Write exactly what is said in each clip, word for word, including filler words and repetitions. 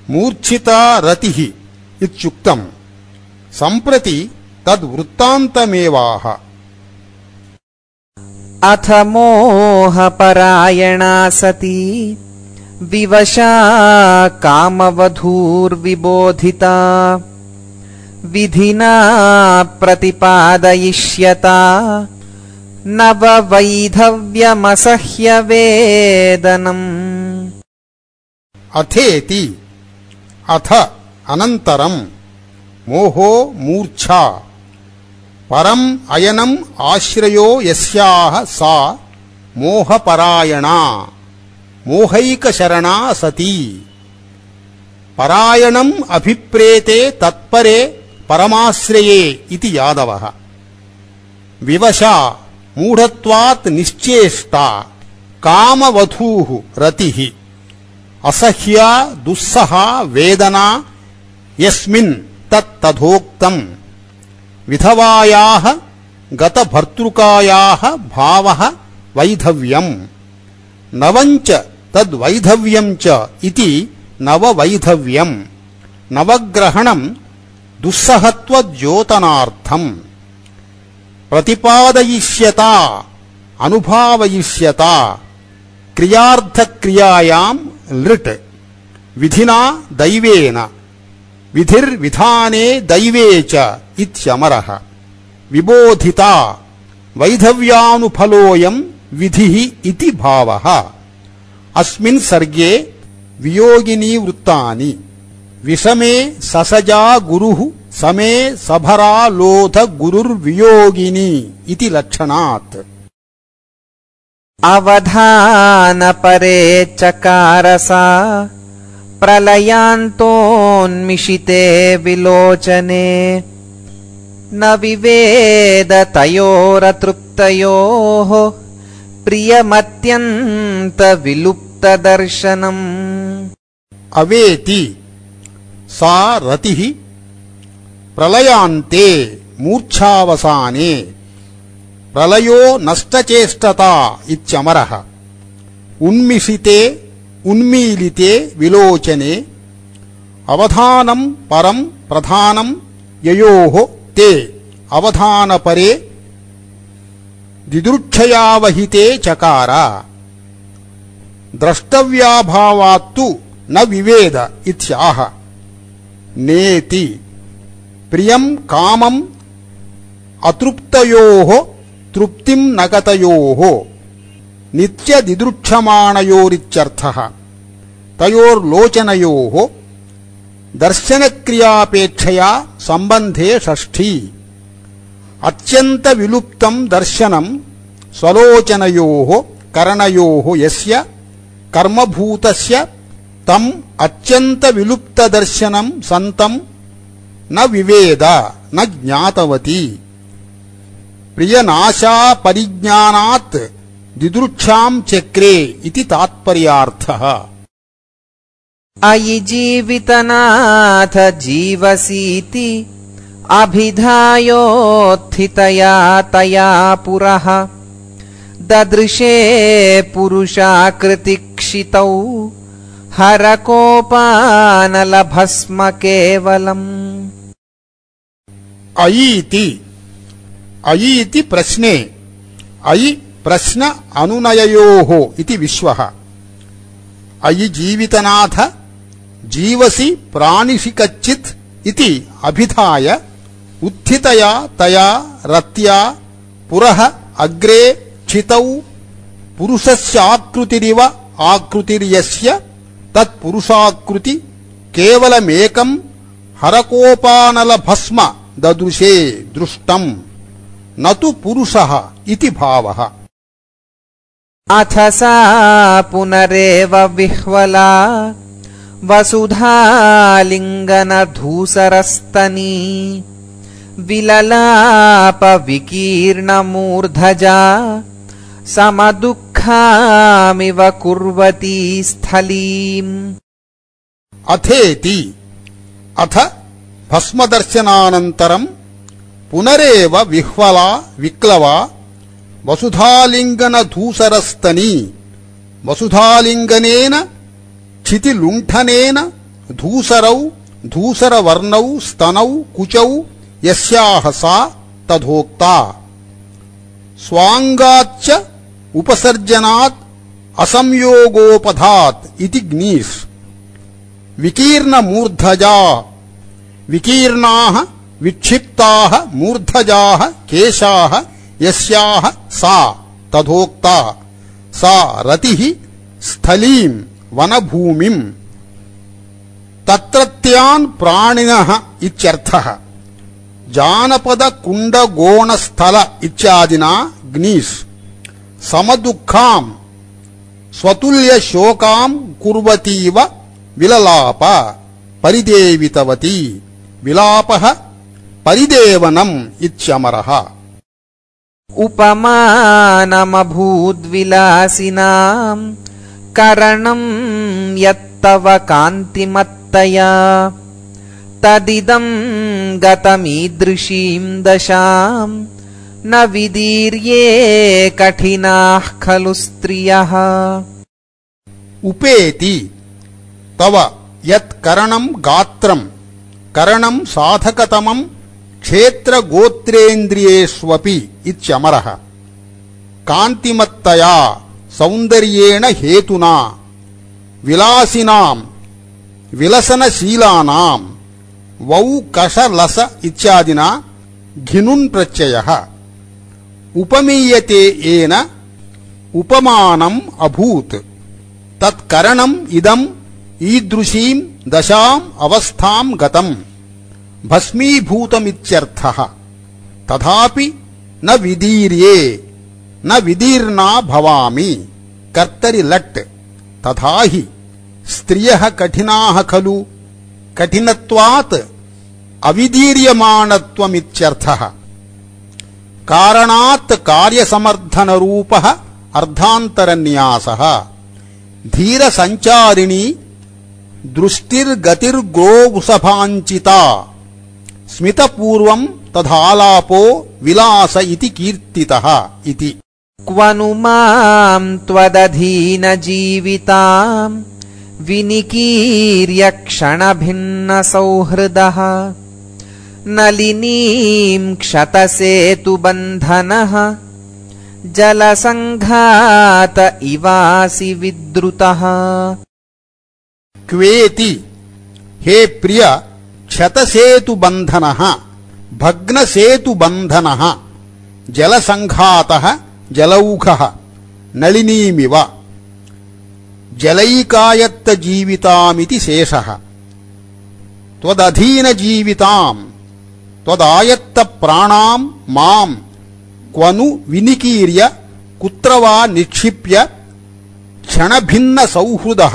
మూర్ఛితా రతిః ఇత్యుక్తం సంప్రతి తద్వృత్తాంతమేవాహ. అథ మోహపరాయణా సతీ వివశా కామవధూర్విబోధితా విధినా ప్రతిపాదయిష్యతా నవవైధవ్యమసహ్యవేదనం. అథేతి అథ అనంతరం మోహో మూర్ఛా పరం అయనం ఆశ్రయో యస్యాః సా మోహపరాయణా మోహైకశరణా సతీ. పరాయణం అభిప్రేతే తత్పరే పరమాశ్రయే ఇతి యాదవః. వివశా మూఢత్వాత్ నిశ్చేష్టా కామవధూః రతిః అసహ్యా దుస్సహా వేదనా యస్మిన్ తత్తథోక్తం. విధవాయాః గతభర్తృకాయాః భావః వైధవ్యం నవంచ తద్వైధవ్యం చ ఇతి నవవైధవ్యం. నవగ్రహణం దుస్సహత్వద్యోతనార్థం. ప్రతిపాదయిష్యతా అనుభావయిష్యతా క్రియార్థక్రియాయాం లిట్ విధినా దైవేన విధిర్విధానే దైవే చ ఇత్యమరః. విబోధితా వైధవ్యానుఫలోయం విధిః ఇతి భావః. అస్మిన్ సర్గే వియోగినీ వృత్తాని. విషమే ససజా గురుః సమే సభరా లోధ గురుర్వియోగిని ఇతి లక్షణాత్. అవధానపరే చకారసా ప్రళయాంతోన్మిషితే విలోచనే న వివేద తయోరతృప్తయోః ప్రియమత్యంత విలుప్తదర్శనం. అవేతి సా రతిః ప్రళయాంతే మూర్ఛావసానే ప్రళయో నష్టచేష్టతా ఇత్యమరః. ఉన్మిషితే ఉన్మీలితే విలోచనే అవధానం పరం ప్రధానం యయోః తే అవధానపరే దిదృక్షయావహితే చకార. ద్రష్టవ్యాభావాత్తు న వివేద ఇత్యాహ. నేతి ప్రియం కామం అతృప్తయోః తృప్తిం నగతయోః నిత్యదిదృక్షమాణయోరిత్యర్థః. తయోర్లోచనయోః దర్శనక్రియాపేక్షయా సంబంధే షష్ఠీ. అత్యంత విలుప్తం దర్శనం స్వలోచనయోః కరణయోః యస్య కర్మభూతస్య తం అత్యంత విలుప్త దర్శనం సంతం న వివేద న జ్ఞాతవతి. ప్రియనాశా పరిజ్ఞానాత్ దిదృక్షాం చక్రే ఇతి తాత్పర్యార్థః. అయి జీవితనాథ జీవసీతి అభిధాయోత్థితయా తయా పురః దదృశే పురుషాకృతిక్షితౌ హరకోపానలభస్మ కేవలం. అయీతి అయీతి ప్రశ్నే అయి ప్రశ్న అనునయయోః ఇతి విశ్వః. అయి జీవితనాథ జీవసి ప్రాణిషి కచ్చిత్ ఇతి అభిధాయ ఉత్థితయా తయా రత్యా పురః అగ్రే క్షితౌ పురుషస్యాకృతిరివ ఆకృతిర్యస్య తత్పురుషాకృతి కేవలమేకం హరకోపానలభస్మ దదృశే దృష్టం నతు పురుషః ఇతి భావః. అథ సా పునరేవ విహ్వలా వసుధాలింగనధూసరస్తనీ విలలాప వికీర్ణమూర్ధజా సమదుఃఖామివ కుర్వతీ స్థలీం. అథేతి అథ భస్మదర్శనానంతరం పునరేవ విహ్వలా విక్లవా వసుధాలింగనధూసరస్తనీ వసుధాలింగనేన క్షితిలుంఠనేన धूसरौ धूसरवर्णौ स्तनौ कुचौ यस्याः सा तथोक्ता स्वांगाच्च उपसर्जनात् असंयोगोपधात् इति ग्नीस् विकीर्णमूर्धजा विकीर्णाः विक्षिप्ताः मूर्धजाः केशाः यस्याः सा तथोक्ता सा रतिः स्थलीं वनभूमिम् तत्रत्यान् प्राणिनः इत्यर्थः जानपद कुंड गोण स्थल इत्यादिना ग्नीस् समदुःखां स्वतुल्य शोकां कुर्वतीव विललाप परिदेवितवती विलापः परिदेवनम् इत्यमरः उपमानमभूद्विलासिनाम् करणम् यत्तव कान्तिमत्तया तदिदं गतमीदृशीं दशां न विदीर्ये कठिनाः खलु स्त्रियः उपेति तव यत् करणं गात्रं करणं साधकतमं क्षेत्र गोत्रेन्द्रियेष्वपि इत्यमरः कान्तिमत्तया सौन्दर्येण हेतुना विलासिनां विलसनशीलानां वौ कष लस इत्यादिना घिनुन् प्रत्ययः उपमीयते येन उपमानम् अभूत् तत्करणम् इदम् ईदृशीं दशाम् अवस्थां गतम् भस्मीभूतमित्यर्थः तथापि न विदीर्ये न विदीर्णा भवामि कर्तरि लट् तथा हि स्त्रियः कठिनाः खलु कठिनत्वात् अविदीर्यमाणत्वमित्यर्थः कारणात् कार्यसमर्थनरूपः अर्धान्तरन्यासः धीरसञ्चारिणी दृष्टिर्गतिर्गोवुसभाञ्चिता स्मितपूर्वं तदालापो विलास इति कीर्तितः इति क्वनु मां त्वदधीनजीवितां विनिकीर्य क्षणभिन्नसौहृदः नलिनीं क्षतसेतुबन्धनः जलसङ्घात इवासि विद्रुतः क्वेति हे प्रिय क्षतसेतुबन्धनः भग्नसेतुबन्धनः जलसङ्घातः जलौघः नलिनीमिव जलैकायत्तजीवितामिति शेषः त्वदधीनजीवितां त्वदायत्तप्राणां मां क्वनु विनिकीर्य कुत्र वा निक्षिप्य क्षणभिन्नसौहृदः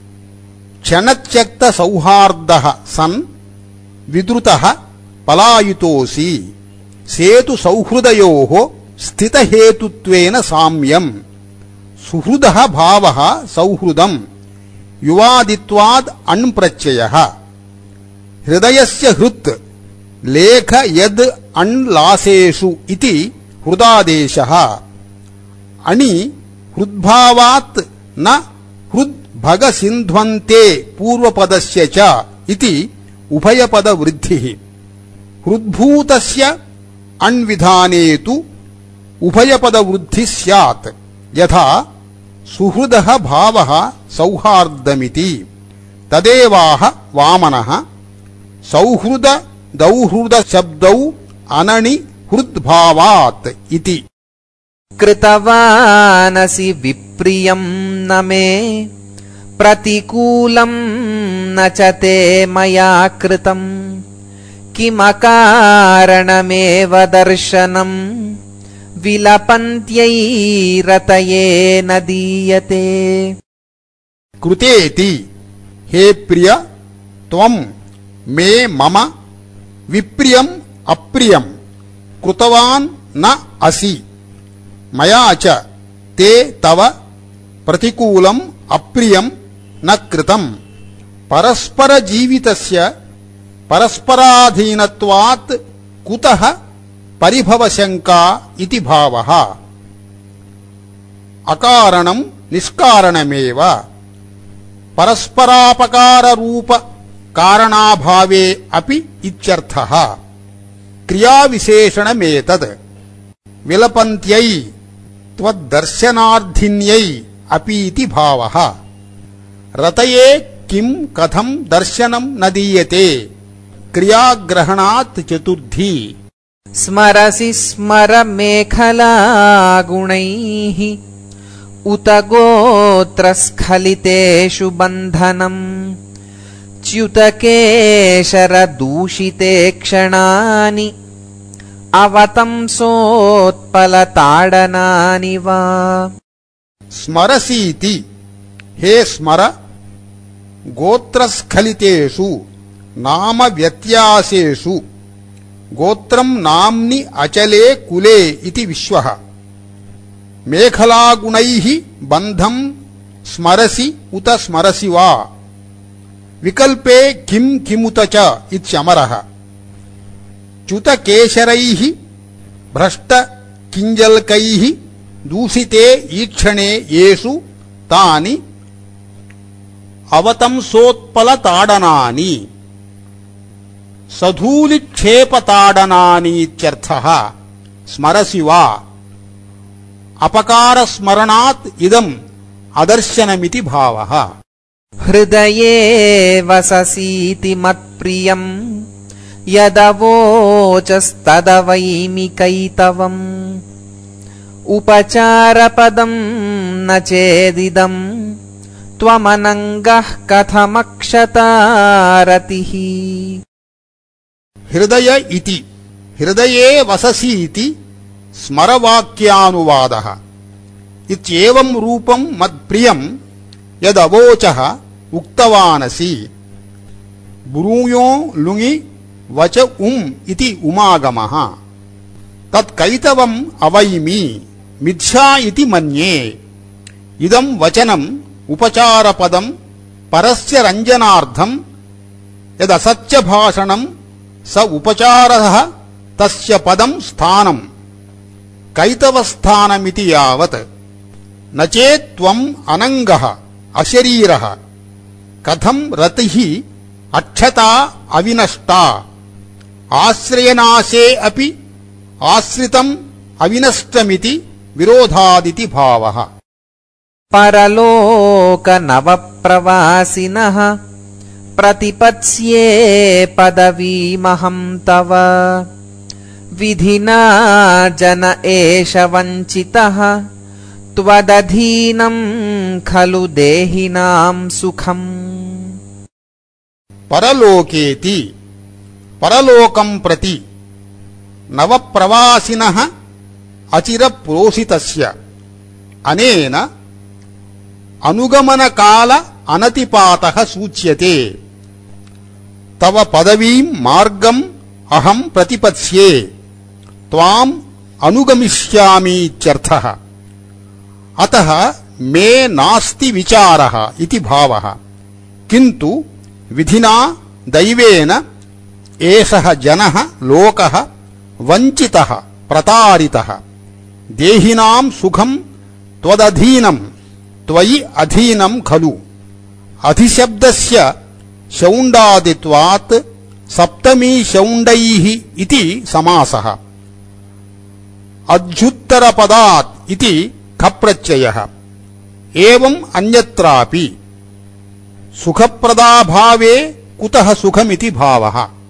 क्षणत्यक्तसौहार्दः सन् विद्रुतः पलायितोऽसि सेतुसौहृदयोः स्थितहेतुत्वेन साम्यम् सुहृदः भावः सौहृदम् युवादित्वाद् अण् प्रत्ययः हृदयस्य हृत् लेख यद् अण् लासेषु इति हृदादेशः अणि हृद्भावात् न हृद्भगसिन्ध्वन्ते पूर्वपदस्य च इति उभयपदवृद्धिः हृद्भूतस्य अण्विधाने तु उभयपदवृद्धिः स्यात् यथा सुहृदः भावः सौहार्दमिति तदेवाह वामनः सौहृद दौहृद शब्दौ अनणि हृद्भावात् इति कृतवानसि विप्रियं न मे प्रतिकूलं न च ते मया कृतं किमकारणमेव दर्शनं विलपन्त्यै रतये न दीयते कृतेति हे प्रिय त्वं मे मम विप्रियम् अप्रियम् कृतवान् न असि मया च ते तव प्रतिकूलम् अप्रियम् न कृतम् परस्परजीवितस्य परस्पराधीनत्वात् कुतः परिभवशङ्का इति भावः अकारणम् निष्कारणमेव परस्परापकाररूप कारणाभावे अपि इत्यर्थः। क्रियाविशेषणमेतद् विलपन्त्यै त्वद्दर्शनार्थिन्यै अपीति भावः। रतये किं कथं दर्शनं न दीयते क्रियाग्रहणात् चतुर्थी। स्मरसि स्मर मेखला गुणैः उत गोत्रस्खलितेषु बन्धनम् च्युतकेशरदूषिते क्षणानि अवतंसोत्पलताडनानि वा। स्मरसीति हे स्मर गोत्रस्खलितेषु नाम व्यत्यासेषु गोत्रं नाम्नि अचले कुले इति विश्वः। मेखलागुणैः बन्धं स्मरसि उत स्मरसि वा। विकल्पे किं किमुत च इत्यमरः। च्युतकेशरैः भ्रष्टकिञ्जल्कैः दूषिते ईक्षणे येषु तानि अवतंसोत्पलताडनानि सधूलिक्षेपताडनानीत्यर्थः। स्मरसि वा। अपकारस्मरणात् इदम् अदर्शनमिति भावः। हृदये वससीति मत्प्रियम् यदवोचस्तदवैमिकैतवम् उपचारपदम् न चेदिदम् त्वमनङ्गः कथमक्षतारतिः। हृदय इति हृदये वससीति स्मरवाक्यानुवादः। इत्येवं रूपं मत्प्रियं यदवोचः उक्तवानसि। ब्रूयो लुङि वच उम् इति उमागमः। तत्कैतवम् अवैमि मिथ्या इति मन्ये। इदं वचनम् उपचारपदं परस्य रञ्जनार्थं यदसत्यभाषणं स उपचारः तस्य पदं स्थानं कैतवस्थानमिति यावत्। न चेत् त्वम् अनङ्गः अशरीरः कथं रतिः अक्षता अविनष्टा। आश्रयनाशे अपि आश्रितम् अविनष्टमिति विरोधादिति भावः। परलोकनवप्रवासिनः प्रतिपत्स्ये पदवीमहं तव विधिना जन एष वञ्चितः त्वदधीनं खलु देहिनां सुखम्। परलोकेति परलोकं प्रति नवप्रवासिनः अचिरप्रोषितस्य अनेन अनुगमनकाल अनतिपातः सूच्यते। तव पदवीं मार्गम् अहं प्रतिपत्स्ये त्वाम् अनुगमिष्यामि इत्यर्थः। अतः मे नास्ति विचारः इति भावः। किन्तु विधिना दैवेन एषः जनः लोकः वञ्चितः प्रतारितः। देहिनां सुखं त्वदधीनं त्वयि अधीनं खलु। अधिशब्दस्य शौण्डादित्वात् सप्तमी शौण्डैः इति समासः। अध्युत्तरपदात् इति खप्रत्ययः। एवम् अन्यत्रापि सुखप्रदाभावे कुतः सुखमिति भावः।